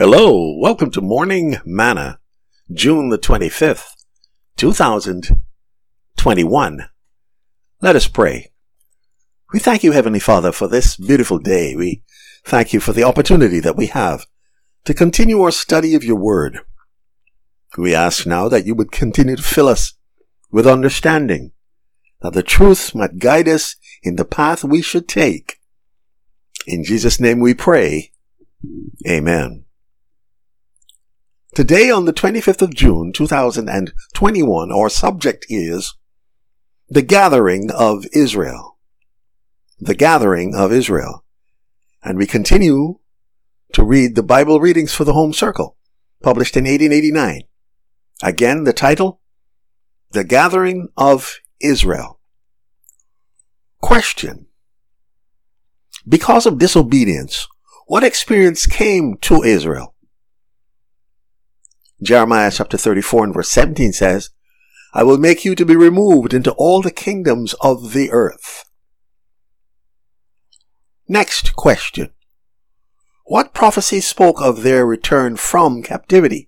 Hello, welcome to Morning Manna, June the 25th, 2021. Let us pray. We thank you, Heavenly Father, for this beautiful day. We thank you for the opportunity that we have to continue our study of your word. We ask now that you would continue to fill us with understanding, that the truth might guide us in the path we should take. In Jesus' name we pray. Amen. Today, on the 25th of June, 2021, our subject is the gathering of Israel. The gathering of Israel. And we continue to read the Bible readings for the Home Circle, published in 1889. Again, the title, The Gathering of Israel. Question. Because of disobedience, what experience came to Israel? Jeremiah chapter 34 and verse 17 says, I will make you to be removed into all the kingdoms of the earth. Next question. What prophecy spoke of their return from captivity?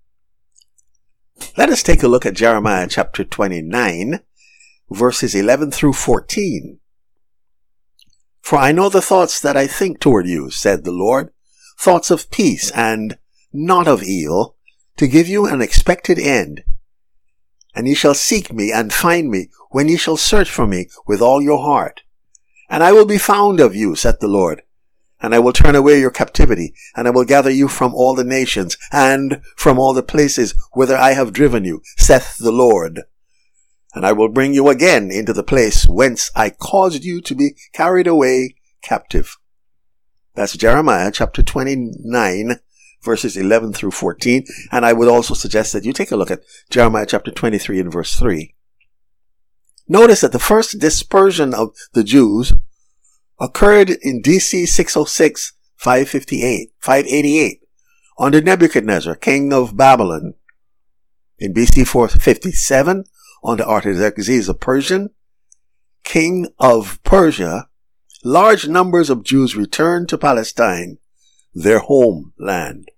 Let us take a look at Jeremiah chapter 29, verses 11 through 14. For I know the thoughts that I think toward you, said the Lord, thoughts of peace and not of evil, to give you an expected end. And ye shall seek me and find me when ye shall search for me with all your heart. And I will be found of you, saith the Lord. And I will turn away your captivity, and I will gather you from all the nations, and from all the places whither I have driven you, saith the Lord. And I will bring you again into the place whence I caused you to be carried away captive. That's Jeremiah chapter 29, verses 11 through 14. And I would also suggest that you take a look at Jeremiah chapter 23 and verse 3. Notice that the first dispersion of the Jews occurred in DC 606, 588, under Nebuchadnezzar, king of Babylon. In BC 457, under Artaxerxes of Persian, king of Persia, large numbers of Jews returned to Palestine, their homeland.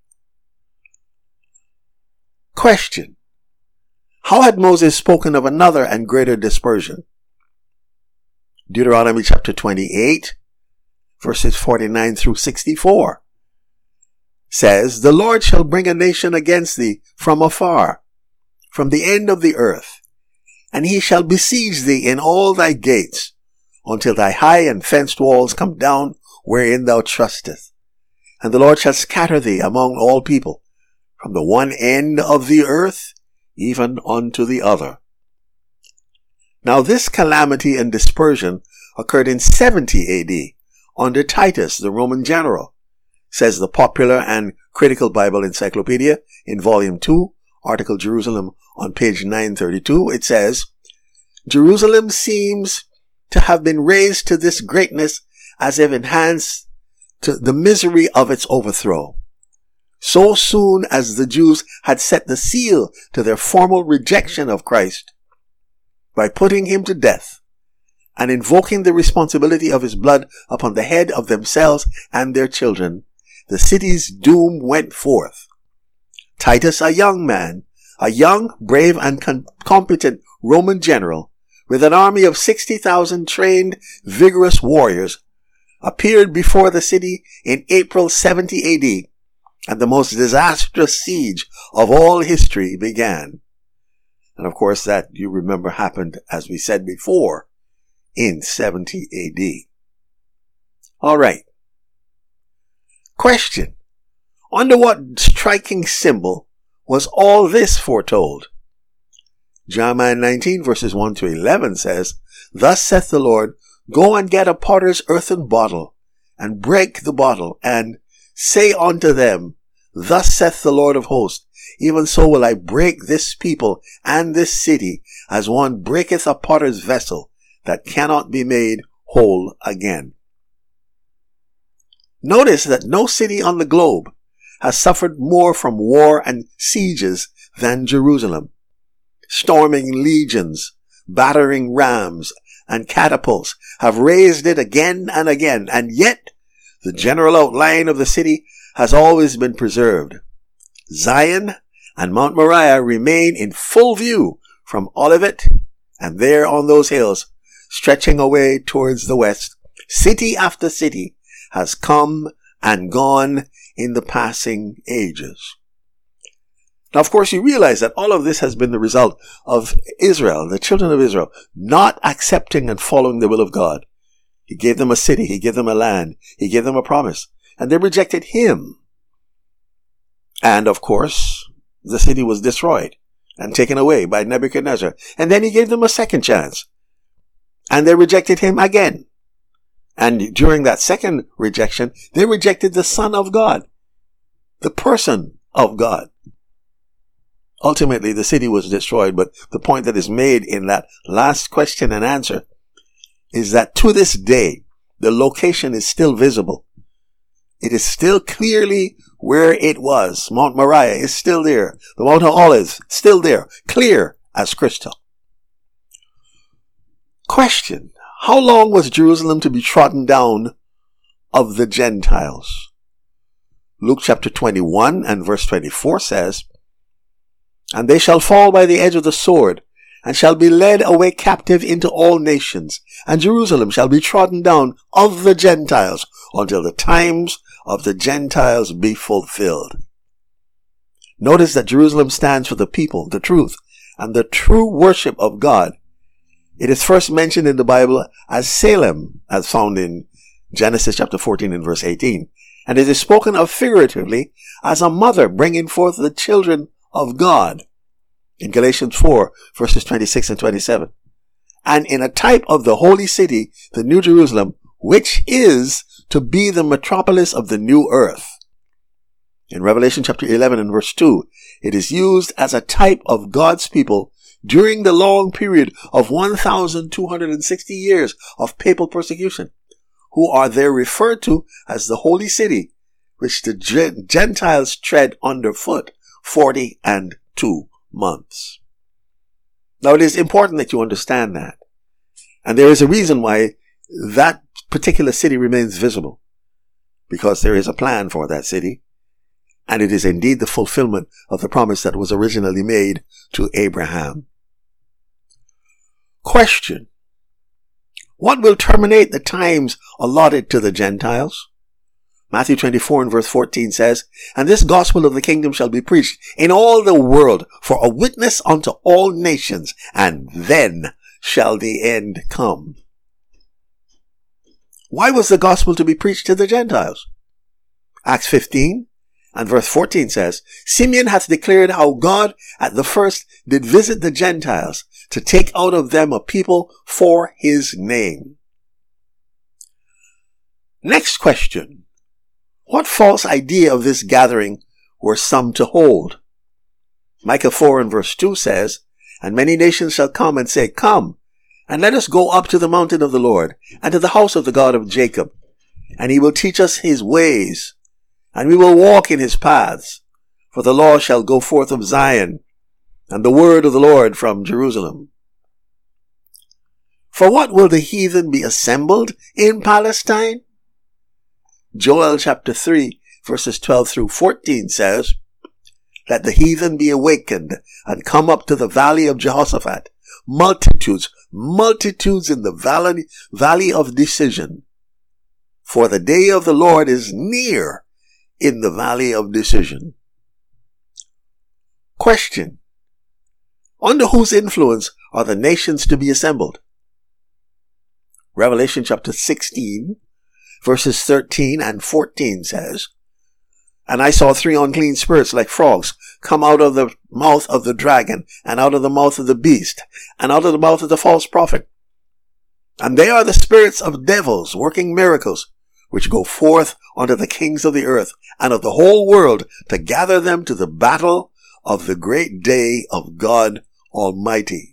Question. How had Moses spoken of another and greater dispersion? Deuteronomy chapter 28, verses 49 through 64, says, The Lord shall bring a nation against thee from afar, from the end of the earth, and he shall besiege thee in all thy gates, until thy high and fenced walls come down wherein thou trustest. And the Lord shall scatter thee among all people, from the one end of the earth even unto the other. Now this calamity and dispersion occurred in 70 AD, under Titus, the Roman general, says the Popular and Critical Bible Encyclopedia in Volume 2, Article Jerusalem, on page 932. It says, Jerusalem seems to have been raised to this greatness as if enhanced to the misery of its overthrow. So soon as the Jews had set the seal to their formal rejection of Christ by putting him to death and invoking the responsibility of his blood upon the head of themselves and their children, the city's doom went forth. Titus, a young man, a young, brave, and competent Roman general with an army of 60,000 trained, vigorous warriors, appeared before the city in April 70 AD, and the most disastrous siege of all history began. And of course that, you remember, happened, as we said before, in 70 AD. All right. Question. Under what striking symbol was all this foretold? Jeremiah 19 verses 1 to 11 says, Thus saith the Lord, Go and get a potter's earthen bottle, and break the bottle, and say unto them, Thus saith the Lord of hosts, Even so will I break this people and this city, as one breaketh a potter's vessel, that cannot be made whole again. Notice that no city on the globe has suffered more from war and sieges than Jerusalem. Storming legions, battering rams, and catapults have raised it again and again, and yet the general outline of the city has always been preserved. Zion and Mount Moriah remain in full view from Olivet, and there on those hills, stretching away towards the west, city after city has come and gone in the passing ages. Now, of course, you realize that all of this has been the result of Israel, the children of Israel, not accepting and following the will of God. He gave them a city. He gave them a land. He gave them a promise. And they rejected him. And, of course, the city was destroyed and taken away by Nebuchadnezzar. And then he gave them a second chance. And they rejected him again. And during that second rejection, they rejected the Son of God, the person of God. Ultimately, the city was destroyed, but the point that is made in that last question and answer is that to this day, the location is still visible. It is still clearly where it was. Mount Moriah is still there. The Mount of Olives, still there, clear as crystal. Question: how long was Jerusalem to be trodden down of the Gentiles? Luke chapter 21 and verse 24 says, "And they shall fall by the edge of the sword, and shall be led away captive into all nations, and Jerusalem shall be trodden down of the Gentiles until the times of the Gentiles be fulfilled." Notice that Jerusalem stands for the people, the truth, and the true worship of God. It is first mentioned in the Bible as Salem, as found in Genesis chapter 14 and verse 18. And it is spoken of figuratively as a mother bringing forth the children of God in Galatians 4 verses 26 and 27. And in a type of the holy city, the New Jerusalem, which is to be the metropolis of the new earth. In Revelation chapter 11 and verse 2, it is used as a type of God's people during the long period of 1,260 years of papal persecution, who are there referred to as the holy city, which the Gentiles tread underfoot 42 months. Now, it is important that you understand that. And there is a reason why that particular city remains visible, because there is a plan for that city, and it is indeed the fulfillment of the promise that was originally made to Abraham. Question: what will terminate the times allotted to the Gentiles? Matthew 24 and verse 14 says, "And this gospel of the kingdom shall be preached in all the world for a witness unto all nations, and then shall the end come." Why was the gospel to be preached to the Gentiles? Acts 15 and verse 14 says, "Simeon hath declared how God at the first did visit the Gentiles to take out of them a people for his name." Next question: what false idea of this gathering were some to hold? Micah 4 and verse 2 says, "And many nations shall come and say, Come, and let us go up to the mountain of the Lord, and to the house of the God of Jacob. And he will teach us his ways, and we will walk in his paths. For the law shall go forth of Zion, and the word of the Lord from Jerusalem." For what will the heathen be assembled in Palestine? Joel chapter 3 verses 12 through 14 says, "Let the heathen be awakened and come up to the valley of Jehoshaphat, multitudes in the valley of decision. For the day of the Lord is near in the valley of decision." Question: under whose influence are the nations to be assembled? Revelation chapter 16 verses 13 and 14 says, "And I saw 3 unclean spirits like frogs come out of the mouth of the dragon, and out of the mouth of the beast, and out of the mouth of the false prophet. And they are the spirits of devils working miracles, which go forth unto the kings of the earth and of the whole world to gather them to the battle of the great day of God Almighty."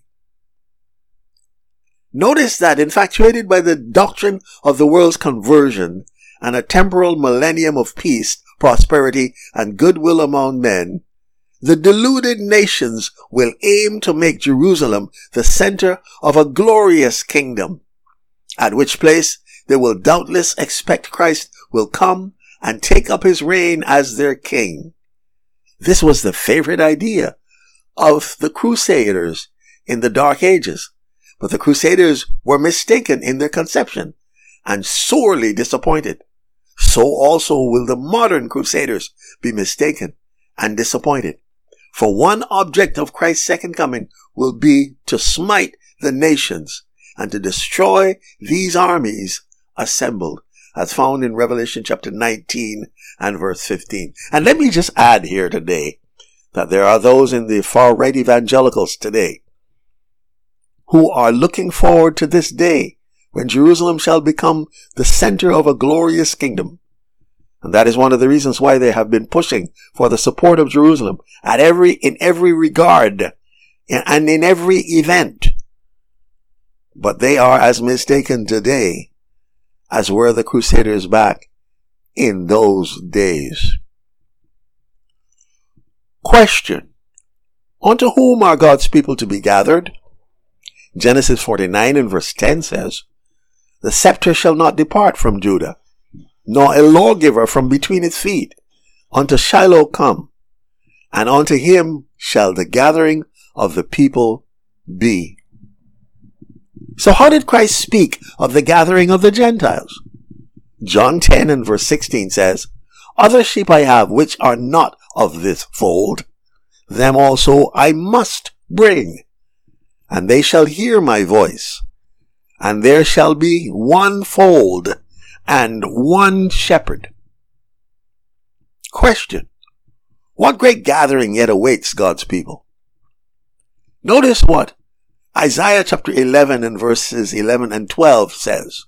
Notice that, infatuated by the doctrine of the world's conversion and a temporal millennium of peace, prosperity, and goodwill among men, the deluded nations will aim to make Jerusalem the center of a glorious kingdom, at which place they will doubtless expect Christ will come and take up his reign as their king. This was the favorite idea of the Crusaders in the Dark Ages. But the Crusaders were mistaken in their conception and sorely disappointed. So also will the modern Crusaders be mistaken and disappointed. For one object of Christ's second coming will be to smite the nations and to destroy these armies assembled, as found in Revelation chapter 19 and verse 15. And let me just add here today that there are those in the far-right evangelicals today who are looking forward to this day when Jerusalem shall become the center of a glorious kingdom. And that is one of the reasons why they have been pushing for the support of Jerusalem in every regard and in every event. But they are as mistaken today as were the Crusaders back in those days. Question: unto whom are God's people to be gathered? Genesis 49 and verse 10 says, the scepter shall not depart from Judah, nor a lawgiver from between its feet, unto Shiloh come, and unto him shall the gathering of the people be. So how did Christ speak of the gathering of the Gentiles? John 10 and verse 16 says, other sheep I have which are not of this fold, them also I must bring, and they shall hear my voice, and there shall be one fold and one shepherd. Question: what great gathering yet awaits God's people? Notice what Isaiah chapter 11 and verses 11 and 12 says.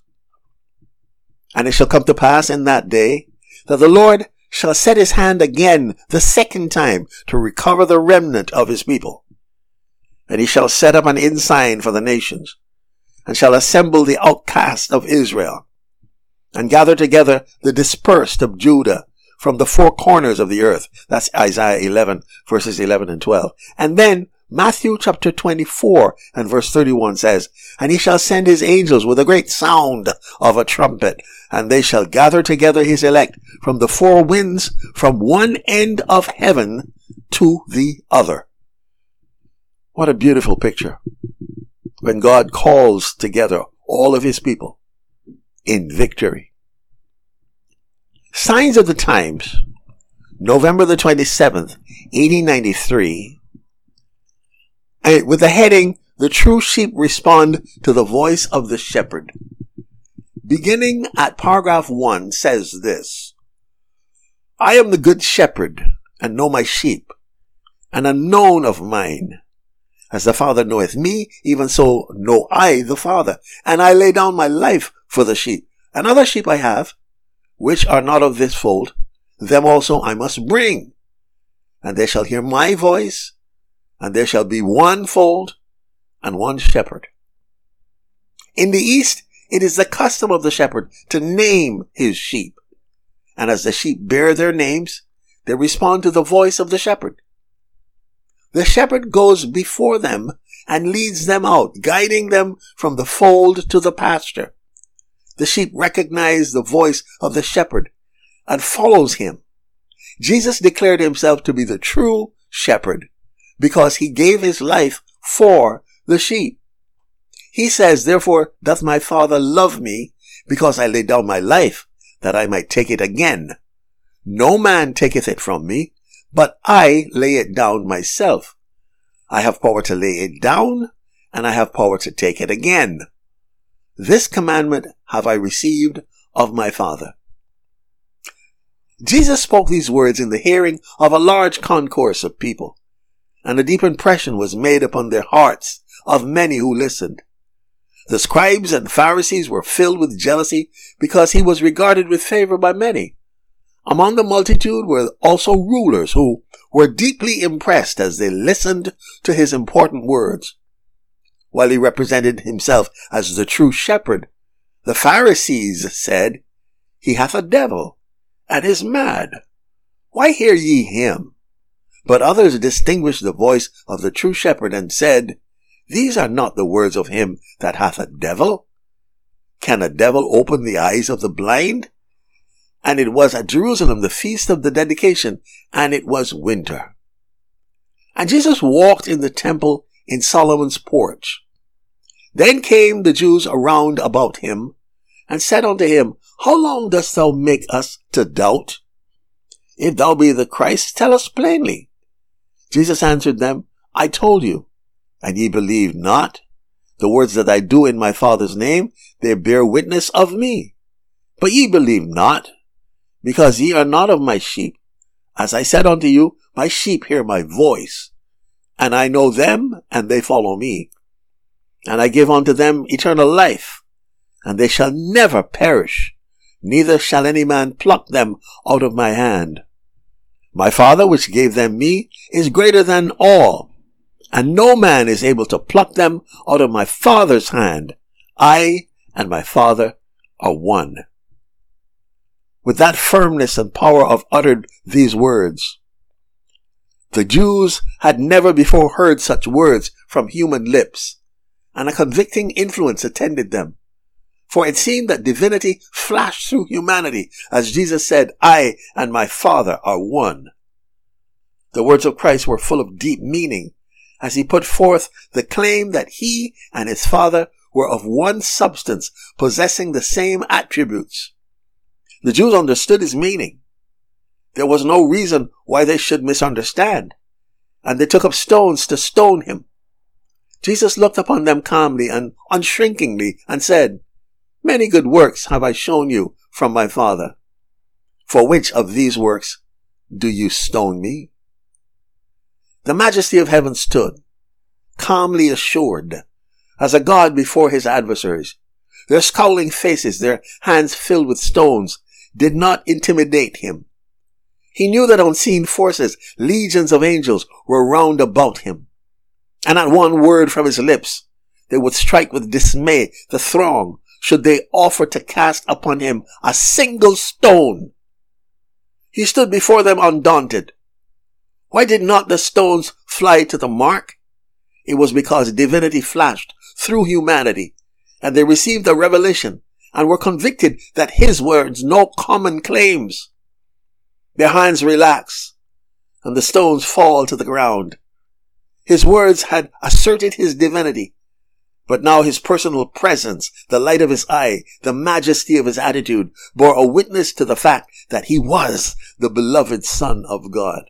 And it shall come to pass in that day that the Lord shall set his hand again the second time to recover the remnant of his people. And he shall set up an ensign for the nations, and shall assemble the outcast of Israel, and gather together the dispersed of Judah from the four corners of the earth. That's Isaiah 11 verses 11 and 12. And then Matthew chapter 24 and verse 31 says, and he shall send his angels with a great sound of a trumpet, and they shall gather together his elect from the four winds, from one end of heaven to the other. What a beautiful picture when God calls together all of his people in victory. Signs of the Times, November the 27th, 1893, with the heading, The True Sheep Respond to the Voice of the Shepherd. Beginning at paragraph 1 says this: I am the good shepherd, and know my sheep, and am known of mine. As the Father knoweth me, even so know I the Father, and I lay down my life for the sheep. And other sheep I have, which are not of this fold, them also I must bring. And they shall hear my voice, and there shall be one fold and one shepherd. In the East, it is the custom of the shepherd to name his sheep. And as the sheep bear their names, they respond to the voice of the shepherd. The shepherd goes before them and leads them out, guiding them from the fold to the pasture. The sheep recognize the voice of the shepherd and follows him. Jesus declared himself to be the true shepherd because he gave his life for the sheep. He says, therefore doth my Father love me, because I lay down my life, that I might take it again. No man taketh it from me, but I lay it down myself. I have power to lay it down, and I have power to take it again. This commandment have I received of my Father. Jesus spoke these words in the hearing of a large concourse of people, and a deep impression was made upon their hearts of many who listened. The scribes and Pharisees were filled with jealousy because he was regarded with favor by many. Among the multitude were also rulers who were deeply impressed as they listened to his important words. While he represented himself as the true shepherd, the Pharisees said, he hath a devil, and is mad. Why hear ye him? But others distinguished the voice of the true shepherd and said, these are not the words of him that hath a devil. Can a devil open the eyes of the blind? And it was at Jerusalem the feast of the dedication, and it was winter. And Jesus walked in the temple in Solomon's porch. Then came the Jews around about him, and said unto him, How long dost thou make us to doubt? If thou be the Christ, tell us plainly. Jesus answered them, I told you, and ye believe not. The words that I do in my Father's name, they bear witness of me. But ye believe not, because ye are not of my sheep. As I said unto you, my sheep hear my voice, and I know them, and they follow me. And I give unto them eternal life, and they shall never perish, neither shall any man pluck them out of my hand. My Father, which gave them me, is greater than all, and no man is able to pluck them out of my Father's hand. I and my Father are one. With that firmness and power of uttered these words. The Jews had never before heard such words from human lips, and a convicting influence attended them. For it seemed that divinity flashed through humanity as Jesus said, I and my Father are one. The words of Christ were full of deep meaning as he put forth the claim that he and his Father were of one substance, possessing the same attributes. The Jews understood his meaning. There was no reason why they should misunderstand, and they took up stones to stone him. Jesus looked upon them calmly and unshrinkingly and said, Many good works have I shown you from my Father. For which of these works do you stone me? The majesty of heaven stood, calmly assured, as a God before his adversaries. Their scowling faces, their hands filled with stones, did not intimidate him. He knew that unseen forces, legions of angels, were round about him. And at one word from his lips, they would strike with dismay the throng, should they offer to cast upon him a single stone. He stood before them undaunted. Why did not the stones fly to the mark? It was because divinity flashed through humanity, and they received a revelation and were convicted that his words no common claims. Their hands relax, and the stones fall to the ground. His words had asserted his divinity, but now his personal presence, the light of his eye, the majesty of his attitude, bore a witness to the fact that he was the beloved Son of God.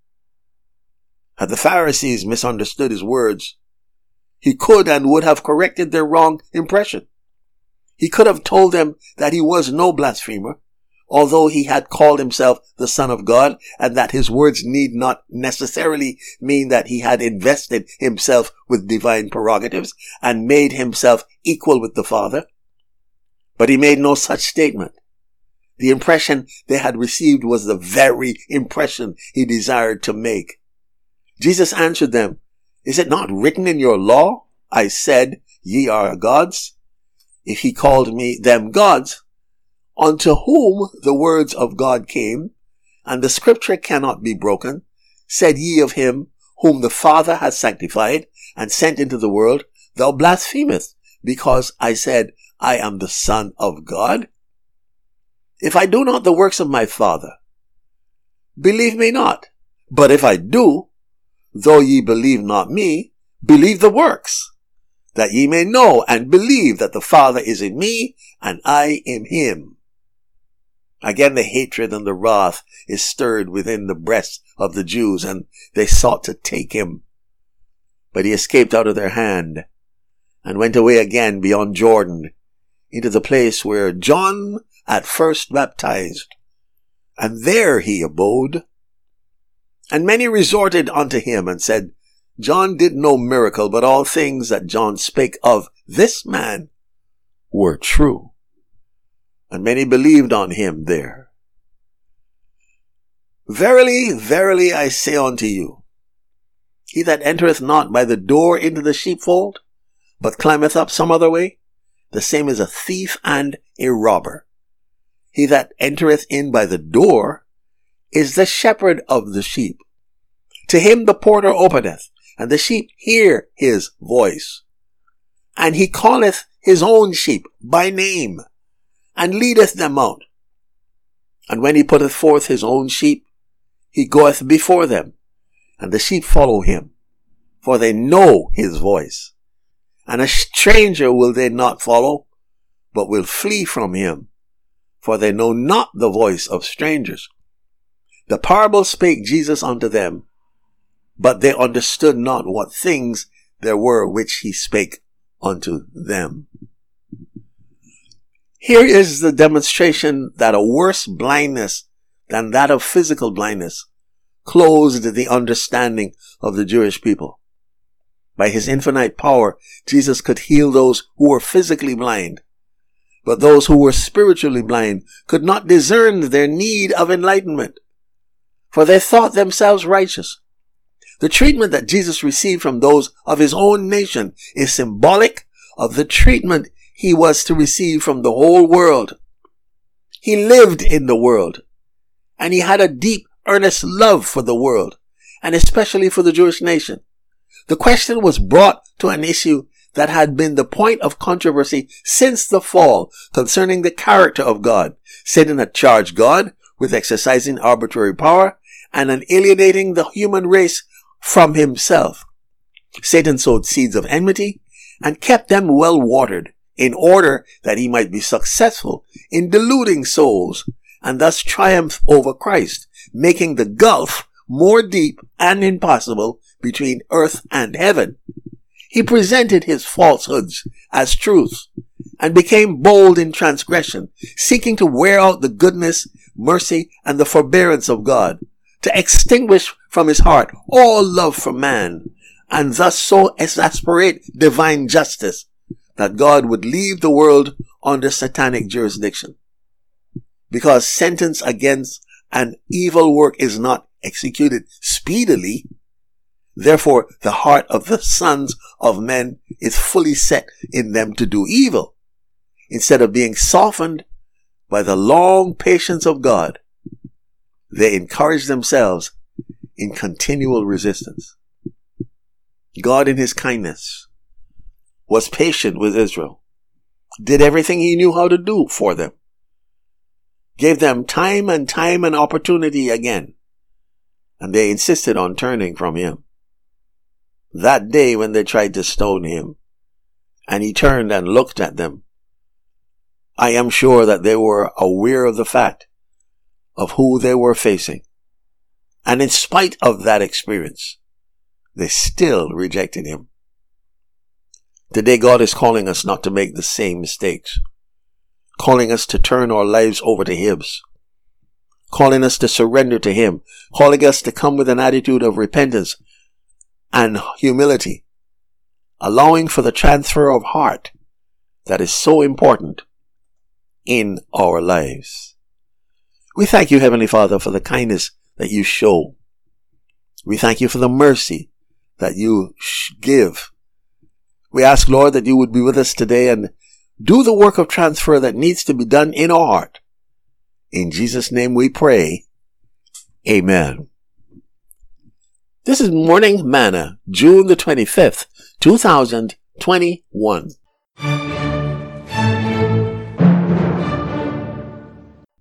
Had the Pharisees misunderstood his words, he could and would have corrected their wrong impression. He could have told them that he was no blasphemer, although he had called himself the Son of God, and that his words need not necessarily mean that he had invested himself with divine prerogatives and made himself equal with the Father. But he made no such statement. The impression they had received was the very impression he desired to make. Jesus answered them, Is it not written in your law, I said, ye are gods? If he called them gods, unto whom the words of God came, and the scripture cannot be broken, said ye of him whom the Father hath sanctified and sent into the world, thou blasphemest, because I said, I am the Son of God? If I do not the works of my Father, believe me not. But if I do, though ye believe not me, believe the works, that ye may know and believe that the Father is in me, and I in him. Again the hatred and the wrath is stirred within the breasts of the Jews, and they sought to take him. But he escaped out of their hand, and went away again beyond Jordan, into the place where John at first baptized, and there he abode. And many resorted unto him, and said, John did no miracle, but all things that John spake of this man were true. And many believed on him there. Verily, verily, I say unto you, he that entereth not by the door into the sheepfold, but climbeth up some other way, the same is a thief and a robber. He that entereth in by the door is the shepherd of the sheep. To him the porter openeth, and the sheep hear his voice. And he calleth his own sheep by name, and leadeth them out. And when he putteth forth his own sheep, he goeth before them, and the sheep follow him, for they know his voice. And a stranger will they not follow, but will flee from him, for they know not the voice of strangers. The parable spake Jesus unto them, but they understood not what things there were which he spake unto them. Here is the demonstration that a worse blindness than that of physical blindness closed the understanding of the Jewish people. By his infinite power, Jesus could heal those who were physically blind, but those who were spiritually blind could not discern their need of enlightenment, for they thought themselves righteous. The treatment that Jesus received from those of his own nation is symbolic of the treatment he was to receive from the whole world. He lived in the world, and he had a deep, earnest love for the world, and especially for the Jewish nation. The question was brought to an issue that had been the point of controversy since the fall concerning the character of God. Satan had charged God with exercising arbitrary power and alienating the human race from himself. Satan sowed seeds of enmity and kept them well watered in order that he might be successful in deluding souls and thus triumph over Christ, making the gulf more deep and impossible between earth and heaven. He presented his falsehoods as truths and became bold in transgression, seeking to wear out the goodness, mercy, and the forbearance of God, to extinguish from his heart all love for man, and thus so exasperate divine justice that God would leave the world under satanic jurisdiction. Because sentence against an evil work is not executed speedily, therefore the heart of the sons of men is fully set in them to do evil, instead of being softened by the long patience of God. They encourage themselves in continual resistance. God in his kindness was patient with Israel, did everything he knew how to do for them, gave them time and opportunity again, and they insisted on turning from him. That day when they tried to stone him, and he turned and looked at them, I am sure that they were aware of the fact of who they were facing. And in spite of that experience, they still rejected him. Today God is calling us not to make the same mistakes, calling us to turn our lives over to his, calling us to surrender to him, calling us to come with an attitude of repentance and humility, allowing for the transfer of heart that is so important in our lives. We thank you, Heavenly Father, for the kindness that you show. We thank you for the mercy that you give. We ask, Lord, that you would be with us today and do the work of transfer that needs to be done in our heart. In Jesus' name we pray. Amen. This is Morning Manna, June the 25th, 2021.